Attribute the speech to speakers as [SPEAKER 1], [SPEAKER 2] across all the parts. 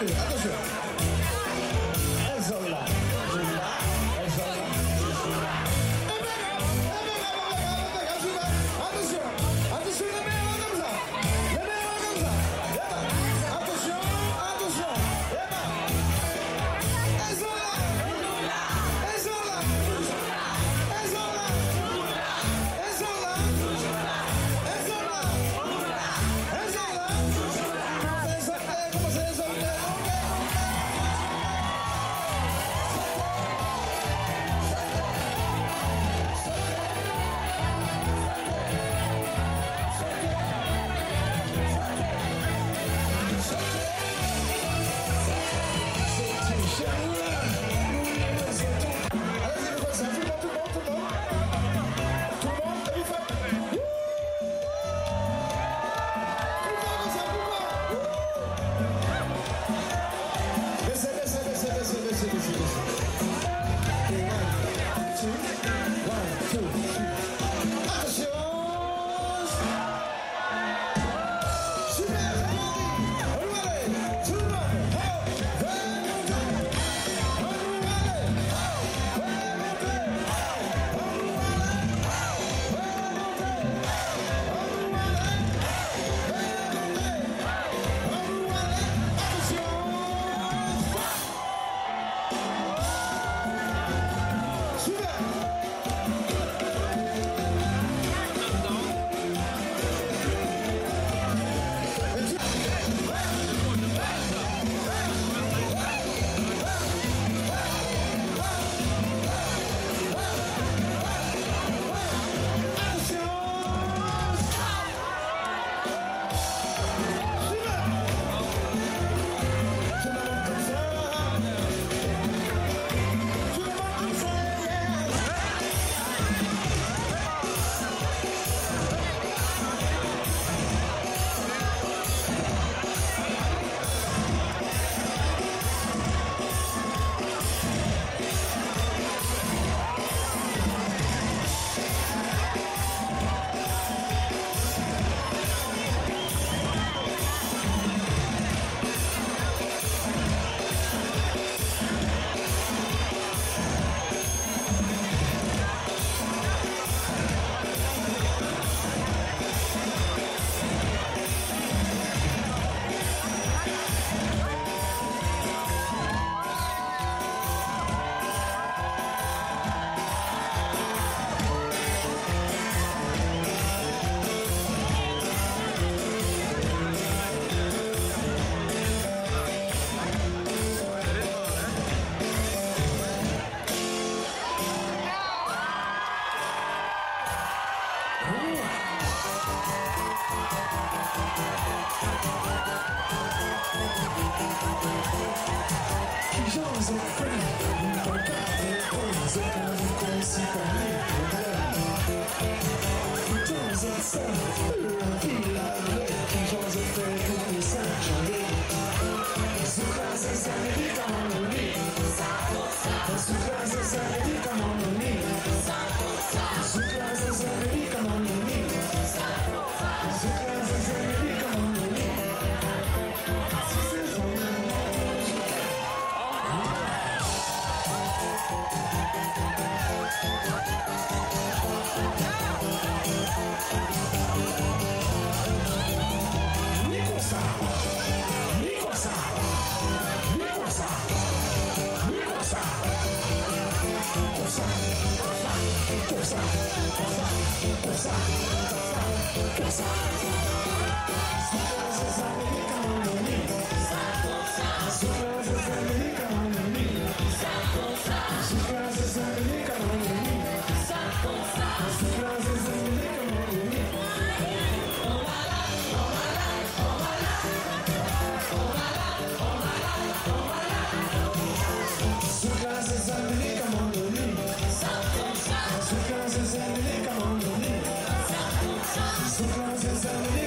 [SPEAKER 1] Come on,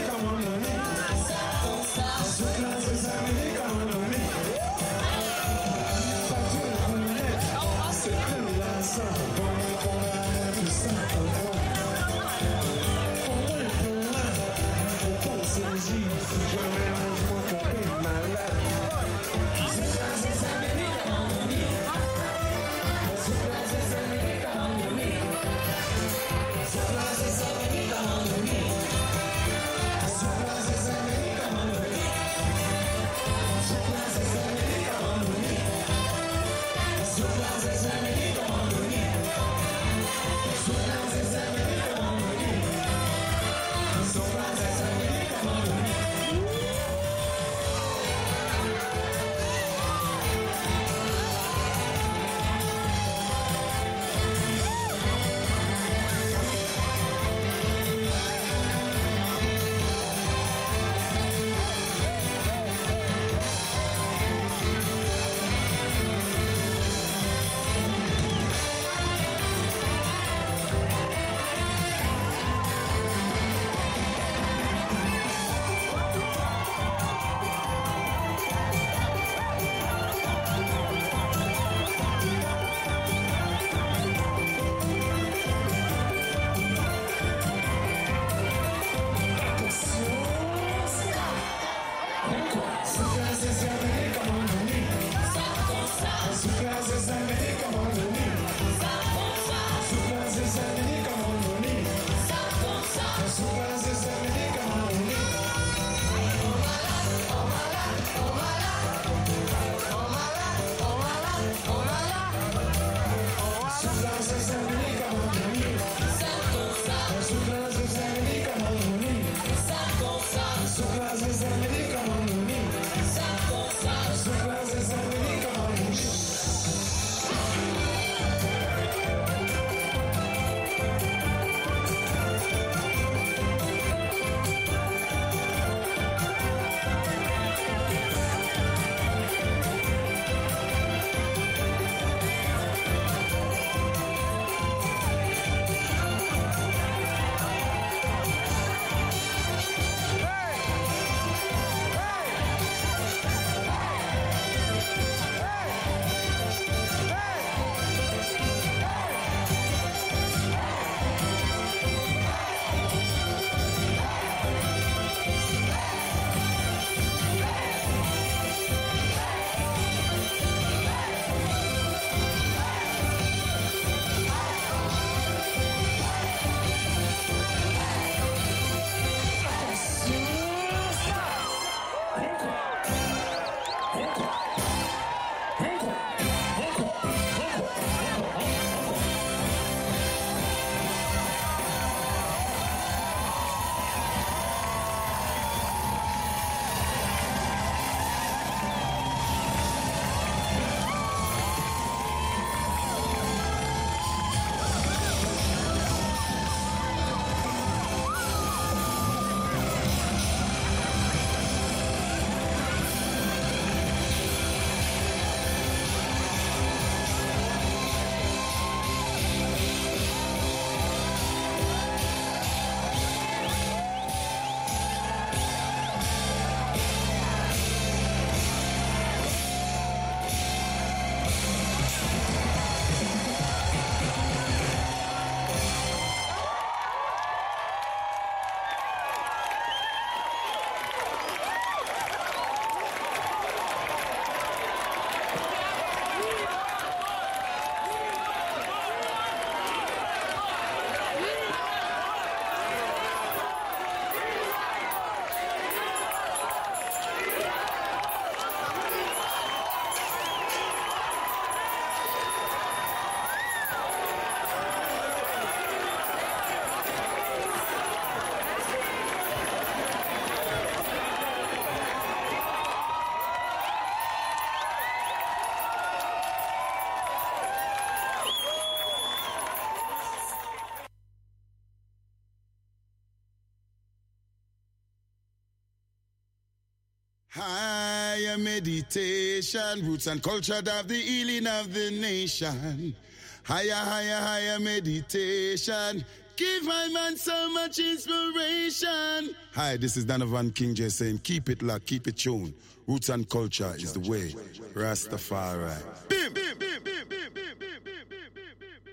[SPEAKER 1] Higher meditation, roots and culture of the healing of the nation. Higher, higher, higher meditation. Give my man so much inspiration. Hi, this is Donovan King J saying, keep it locked, keep it tuned. Roots and culture is the way. Rastafari. Bim, bim, bim, bim, bim, bim, bim, bim, bim, bim.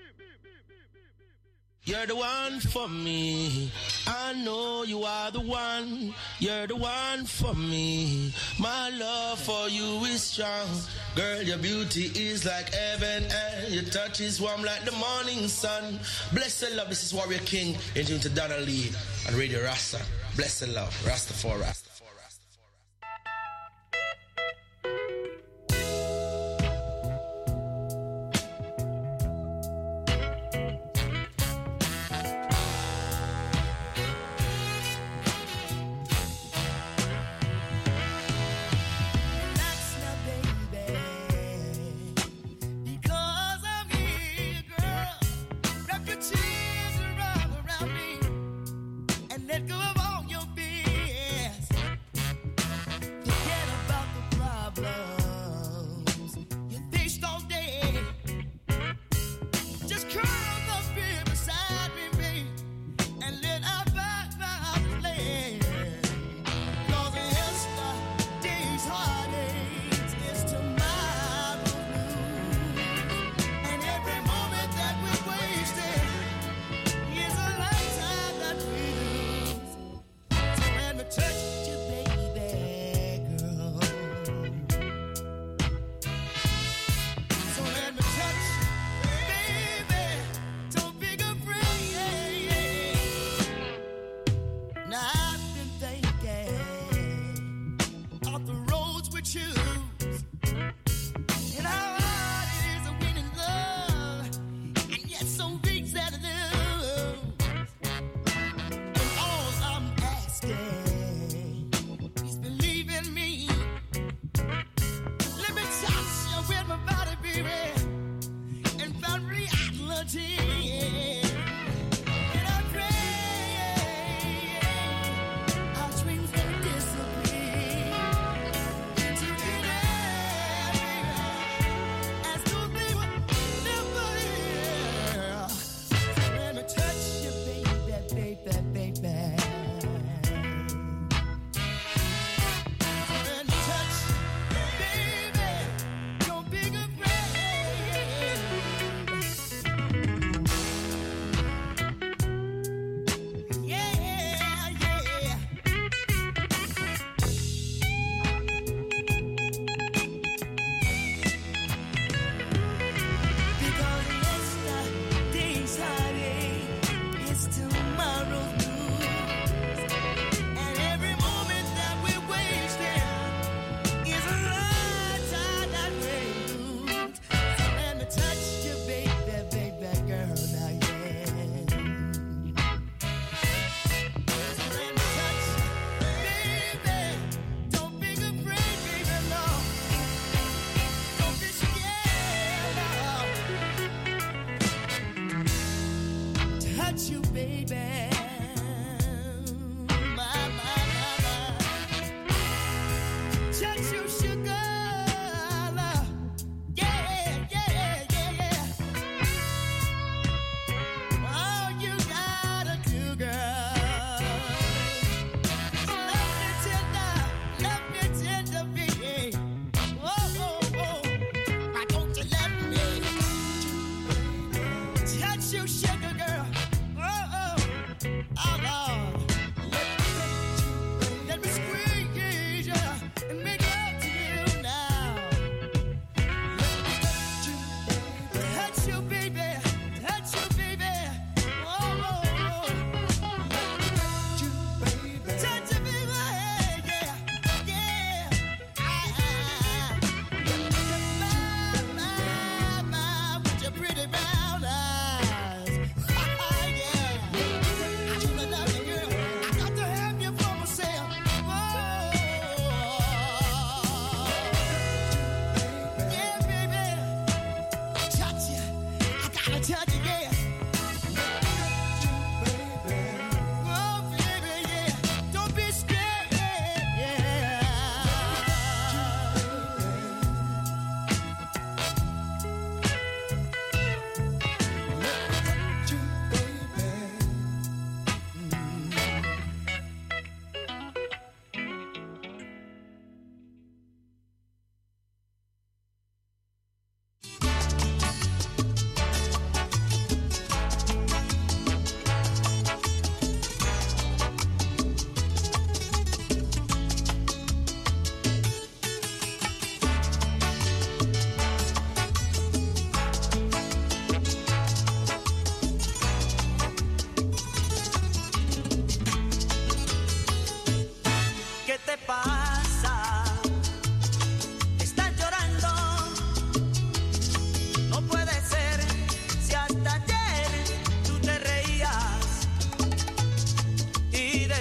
[SPEAKER 2] You're the one for me. I know you are the one. You're the one for me. My love for you is strong. Girl, your beauty is like heaven, and your touch is warm like the morning sun. Blessed love, this is Warrior King, into Donna Lee and Radio Rasta. Blessed love, Rastafari.
[SPEAKER 3] Let go of all your fears.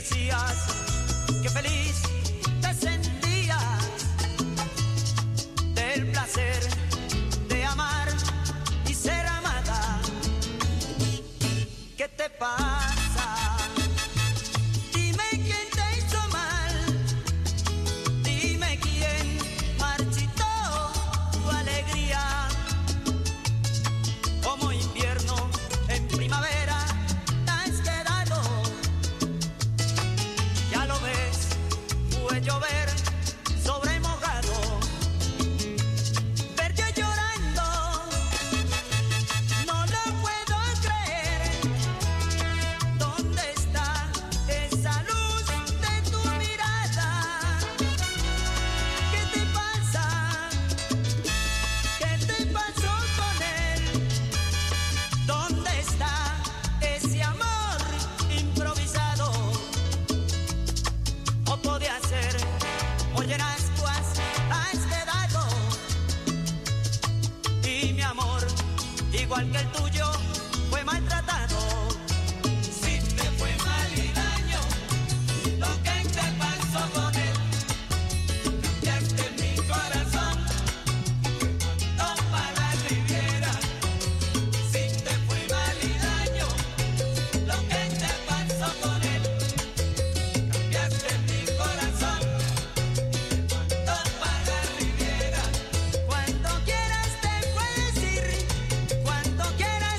[SPEAKER 3] decías que feliz te sentías del placer de amar y ser amada. ¿Qué te pasa? Dime quién te hizo mal, dime quién marchitó tu alegría. Como invierno en primavera te has quedado. Ya lo ves, fue llover sobre mojado. Verte llorando, no lo puedo creer. ¿Dónde está esa luz de tu mirada? ¿Qué te pasa? ¿Qué te pasó con él? ¿Dónde está ese amor improvisado? O podía ser, oye, en ascuas has quedado. Y mi amor, igual que el tuyo, fue maltratado. Si te fue mal y daño, lo que te pasó con él, cambiaste mi corazón, toma la Riviera. Si te fue mal y daño, lo que te pasó con él, cambiaste mi corazón, toma la Riviera. Cuando quieras te puedes ir, cuando quieras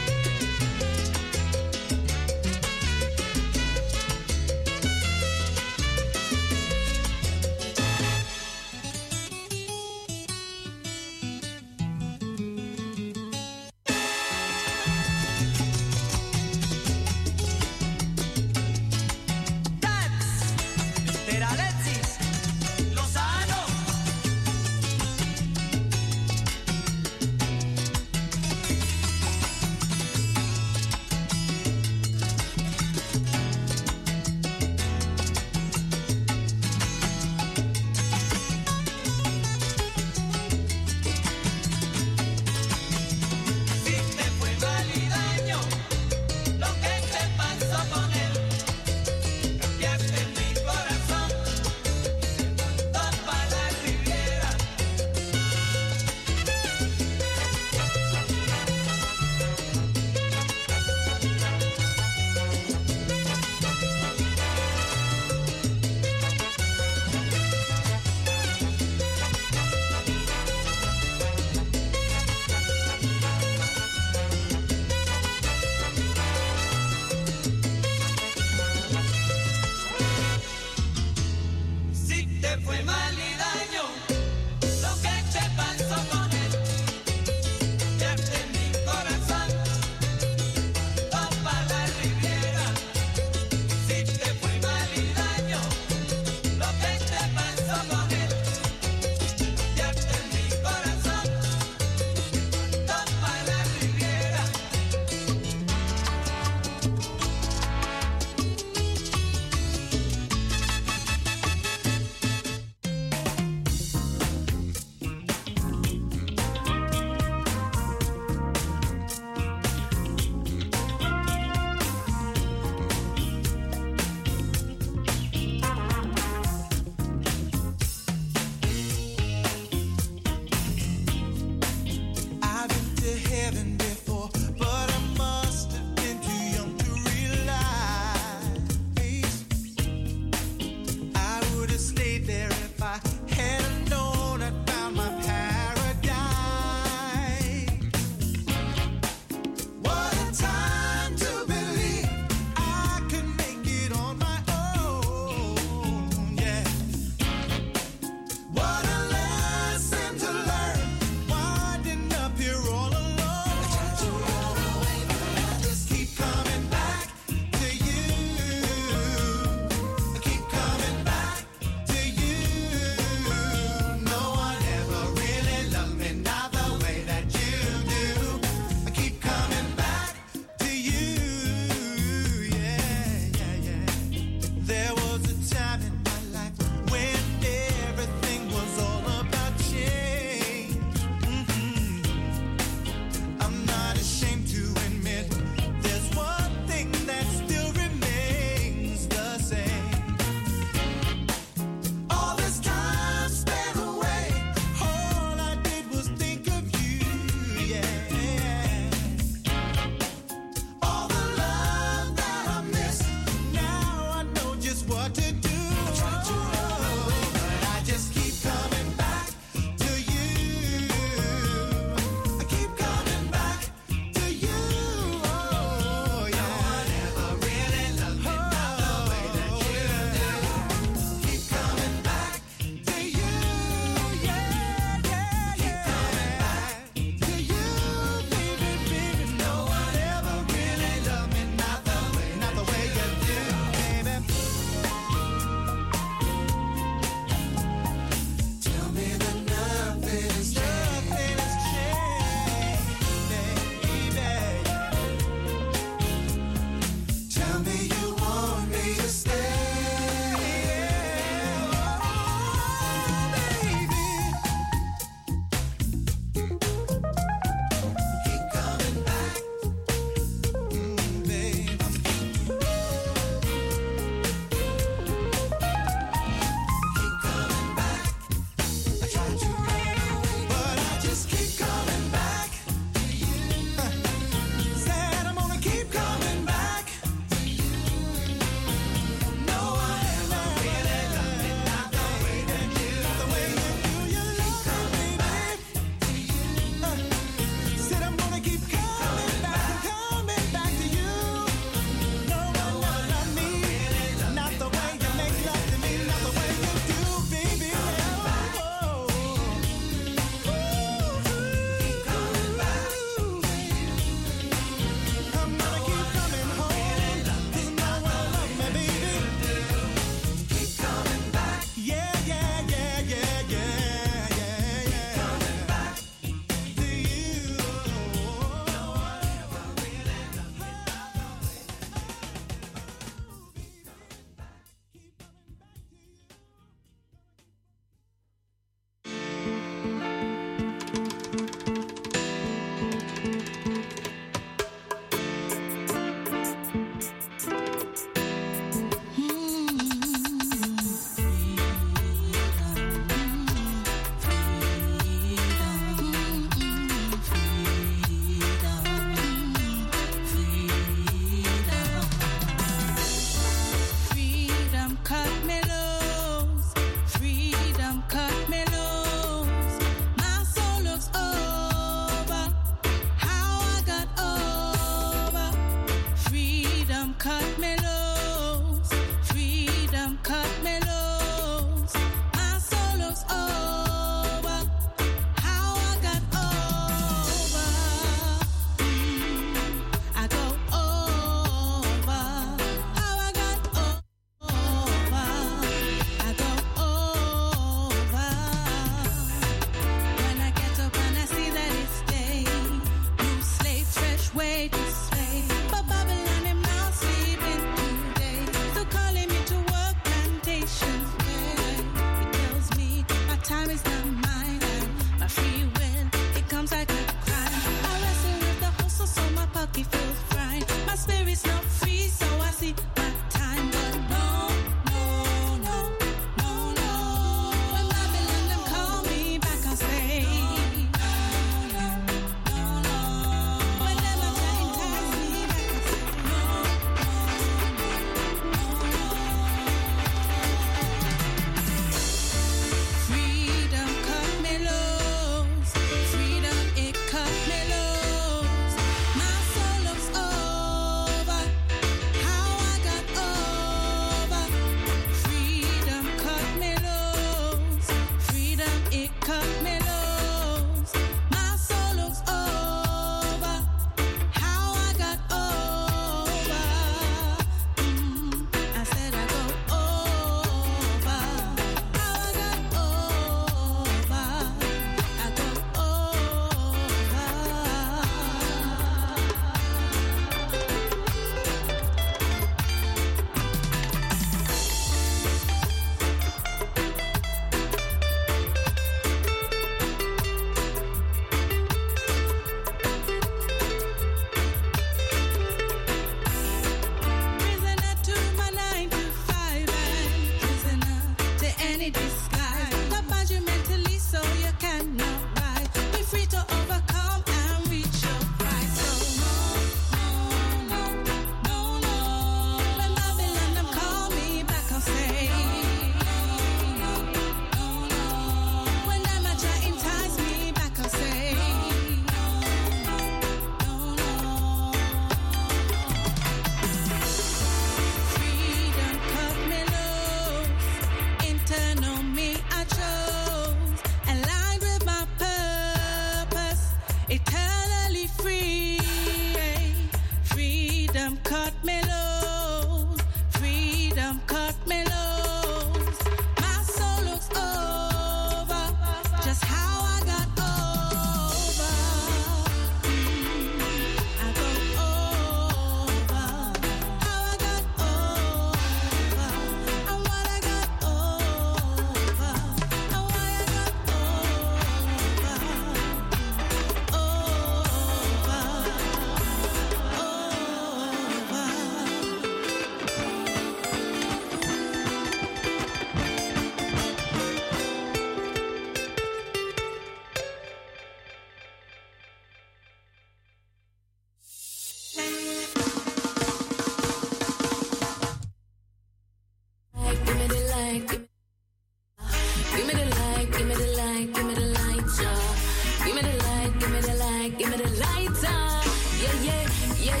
[SPEAKER 4] night, give me the lighter. Yeah.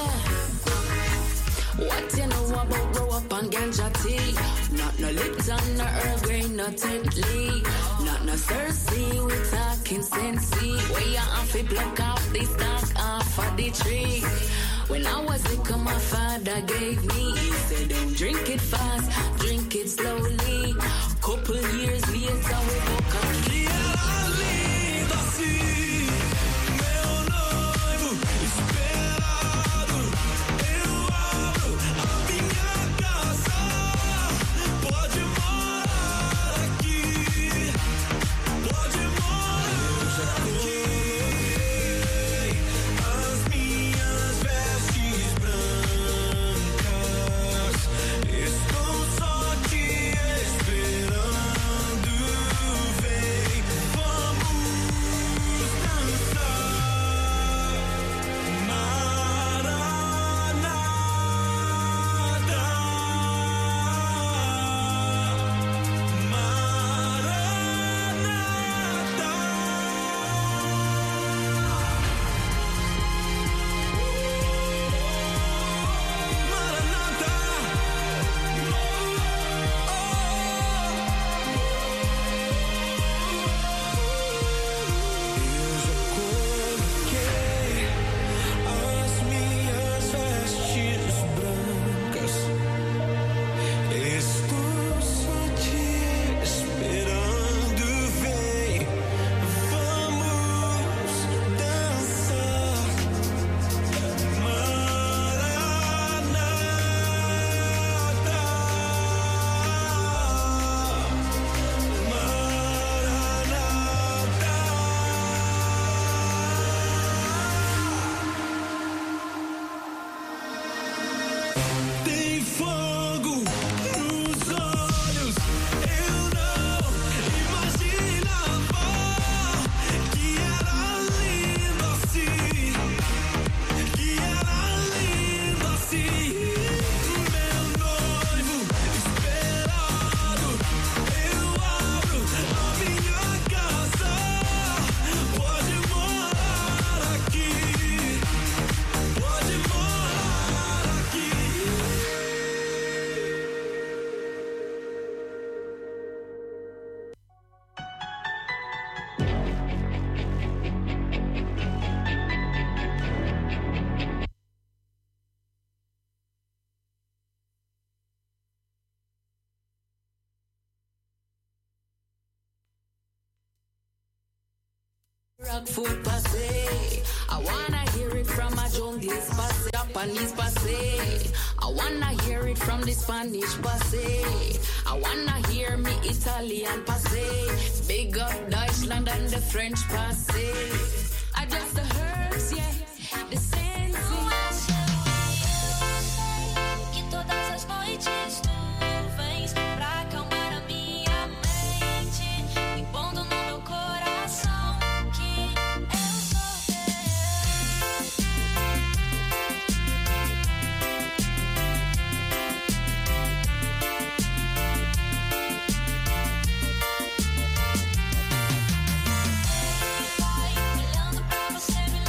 [SPEAKER 4] What you know about grow up on ganja tea? Not no Lipton, no Earl Grey, no Tetley. Not no Cersei, we talking Sensei. Where you have to block off the stock off of the tree. When I was little, my father gave me. He said, don't drink it fast, drink it slowly. Couple years later, we woke up. Rock food passe. I wanna hear it from a junglist passe. Japanese passe. I wanna hear it from the Spanish passe. I wanna hear me Italian passe. Big up Deutschland and the French passe. I just the herbs, yeah. The sense.
[SPEAKER 5] Que todas as noites tu vens pra acalmar a minha mente, impondo no meu coração que eu sou Vai olhando pra você, me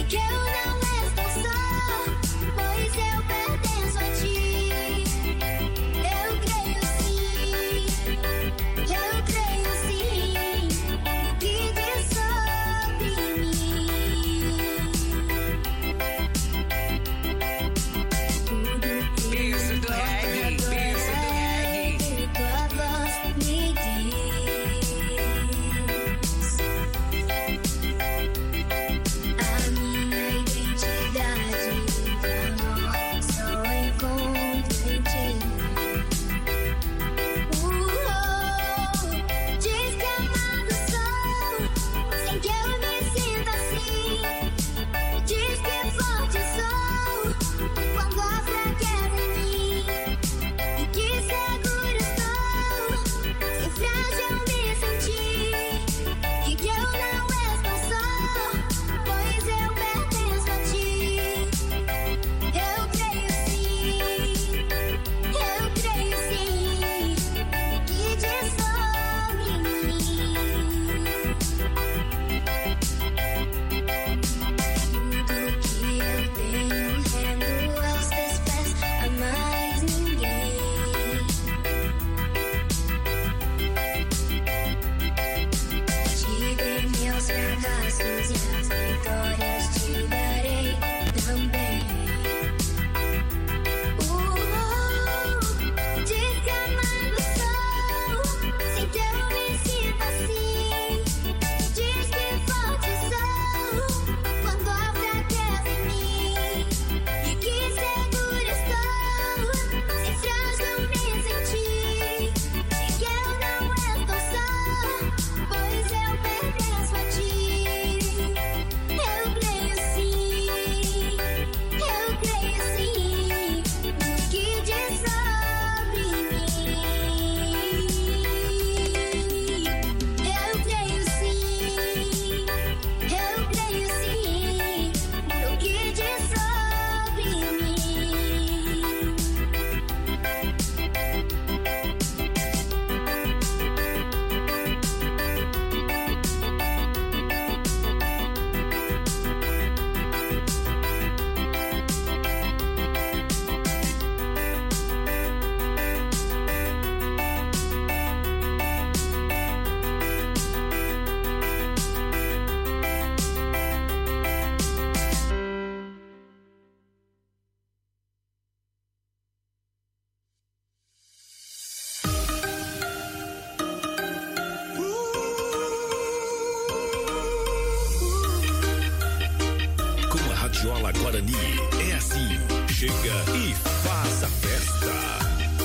[SPEAKER 6] Radiola Guarani é assim, chega e faz a festa.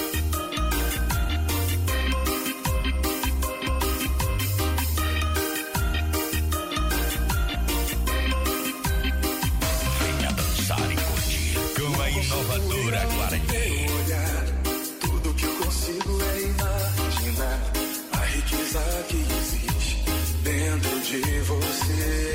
[SPEAKER 7] Inovadora Guarani. Tudo que eu consigo é imaginar a riqueza que existe dentro de você.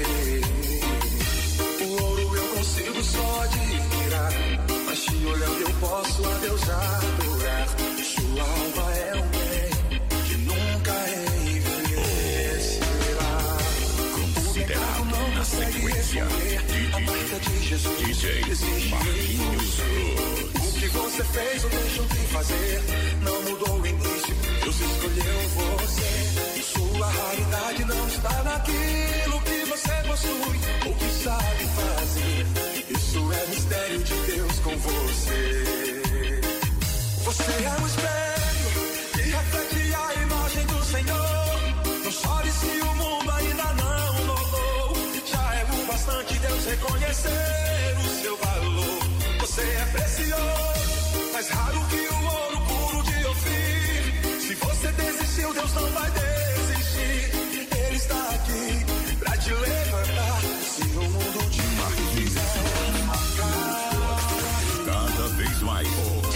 [SPEAKER 7] O ouro eu consigo só admirar, mas te olhando eu posso a Deus adorar. Sua alma é um bem que nunca envelhecerá.
[SPEAKER 6] Considerado na sequência
[SPEAKER 7] a marca de Jesus
[SPEAKER 6] DJ Marquinhos.
[SPEAKER 7] O que você fez ou deixou de fazer não mudou o início, Deus escolheu você. E sua raridade não está naquilo que você possui ou que sabe fazer. Isso é mistério de Deus com você. Você é um espelho que reflete a imagem do Senhor. Não chore se o mundo ainda não notou. Já é o bastante Deus reconhecer o seu valor. Você é precioso, mais raro que o ouro puro de Ofir. Se você desistiu, Deus não vai desistir. Ele está aqui pra te levantar. Se o mundo te quiser marcar,
[SPEAKER 6] cada vez mais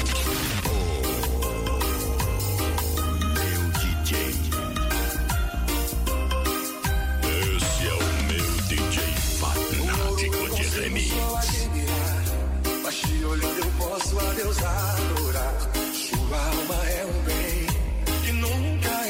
[SPEAKER 6] meu DJ. Esse é o meu DJ fanático de remix.
[SPEAKER 7] Mas te olhando eu posso a Deus adorar. Sua alma é um bem que nunca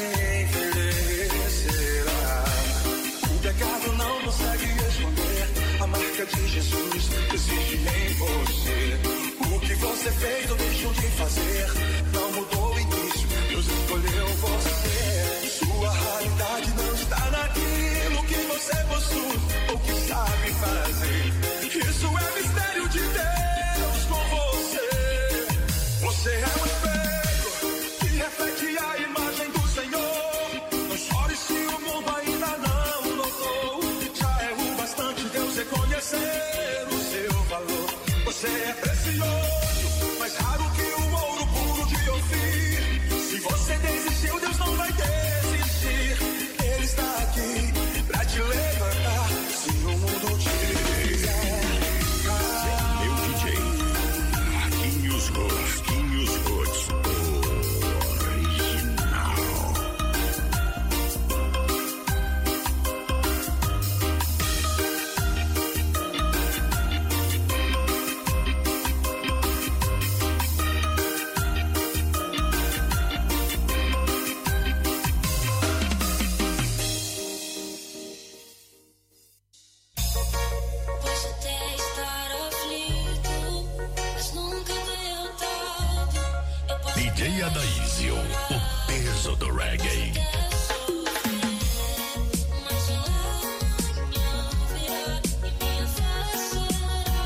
[SPEAKER 7] envelhecerá. O pecado não consegue esconder a marca essência de Jesus existe em você. O que você fez ou deixou de fazer não mudou o início, Deus escolheu você. Sua realidade não está naquilo que você possui ou que sabe fazer. Isso é mistério de Deus com você. Você é um espelho que reflete a imagem do Senhor. Não chore se o mundo ainda não notou. Já é o bastante Deus reconhecer o seu valor. Você é precioso, mais raro que o ouro puro de Ofir. Se você desistiu, Deus não vai desistir. Ele está aqui pra te levantar. Se o mundo te quiser.
[SPEAKER 6] Meu DJ, Marquinhos Roots original.
[SPEAKER 5] Posso até estar aflito, mas nunca derrotado. Eu posso
[SPEAKER 6] DJ Adaísio, o peso do reggae.
[SPEAKER 5] mas o amanhã virá e minha fé será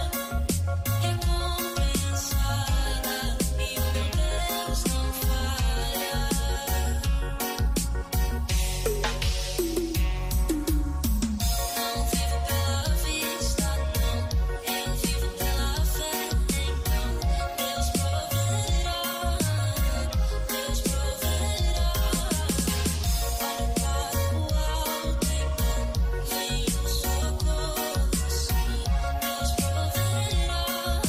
[SPEAKER 5] recompensada e o meu Deus não falha. Não vivo pela vista, não, eu vivo pela fé. Então Deus proverá, Deus proverá. Olho para o alto, então vem o socorro, sim, Deus proverá.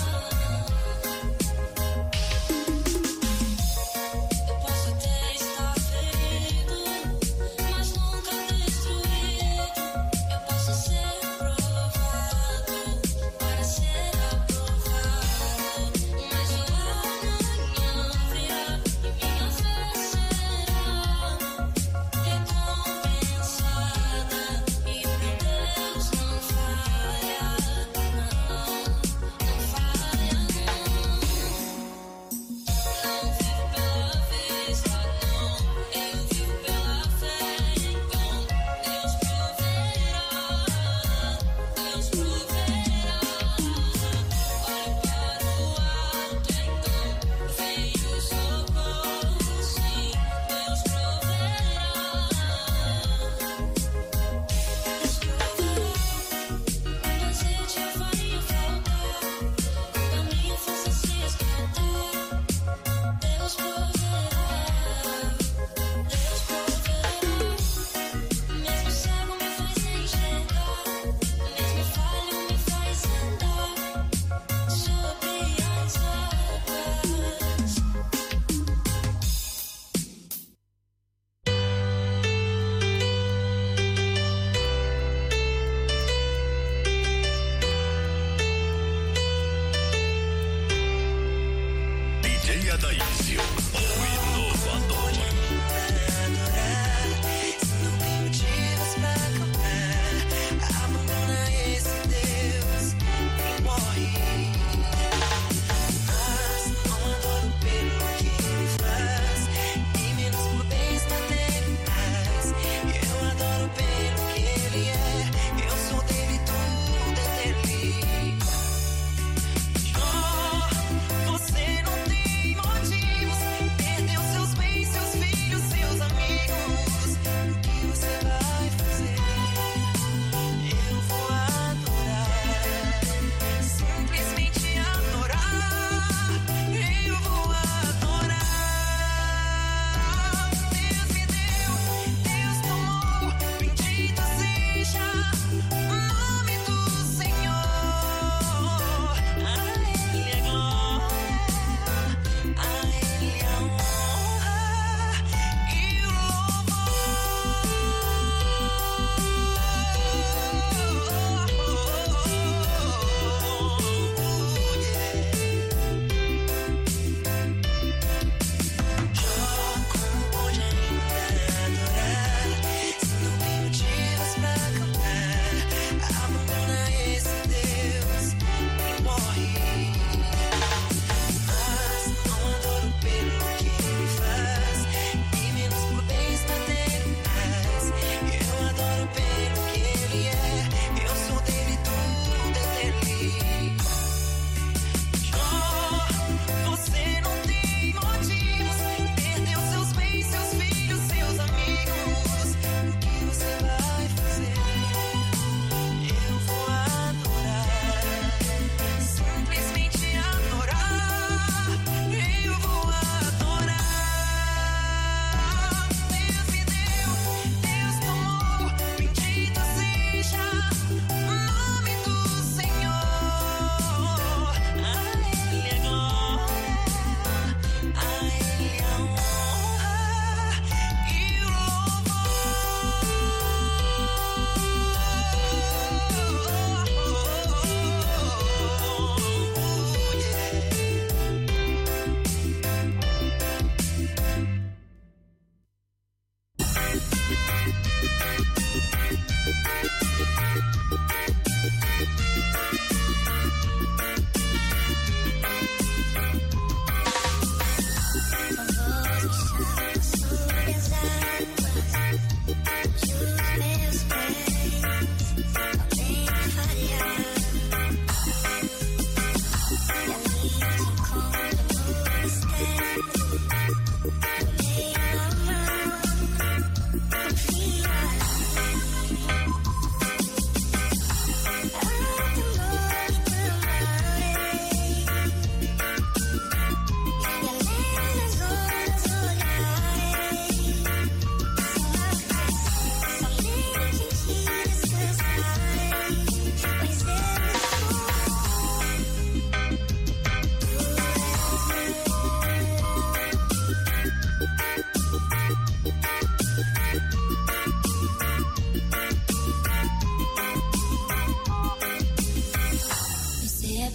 [SPEAKER 5] Eu posso até estar ferido, mas nunca destruído. Eu posso ser provado para ser aprovado. Mas o amanhã virá e minha fé será recompensada. E meu Deus não falha, não falha, não. Não vivo pela vista, não, eu vivo pela fé. Então Deus proverá, Deus proverá. Olho para o alto, então vem o socorro, sim, Deus proverá. Deus proverá. Azeite farinha faltar, da minha força se esgotar. Deus proverá, Deus proverá. Mesmo cego me faz enxergar, mesmo falho me faz andar sobre as águas.
[SPEAKER 6] DJ Adaísio, o inovador.
[SPEAKER 3] Se não tem motivos pra cantar, abandona esse Deus e morre. Mas não adoro pelo que ele faz, e menos por bens materiais. Eu adoro pelo que ele é, eu sou dele, tudo é dele. Você não tem motivo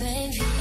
[SPEAKER 5] Bem-vindo.